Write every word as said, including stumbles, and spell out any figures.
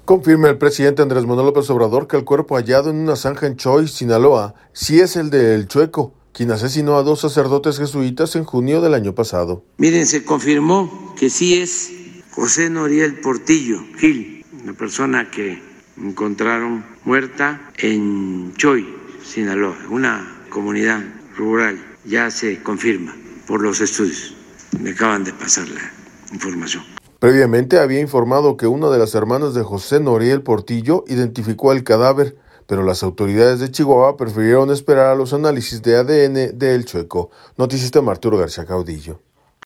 Confirma el presidente Andrés Manuel López Obrador que el cuerpo hallado en una zanja en Choix, Sinaloa, sí es el de El Chueco, quien asesinó a dos sacerdotes jesuitas en junio del año pasado. Miren, se confirmó que sí es José Noriel Portillo Gil, una persona que encontraron muerta en Choix, Sinaloa, una comunidad rural. Ya se confirma por los estudios. Me acaban de pasar la información. Previamente había informado que una de las hermanas de José Noriel Portillo identificó el cadáver, pero las autoridades de Chihuahua prefirieron esperar a los análisis de A D N de El Chueco. Noticias de Arturo García Caudillo.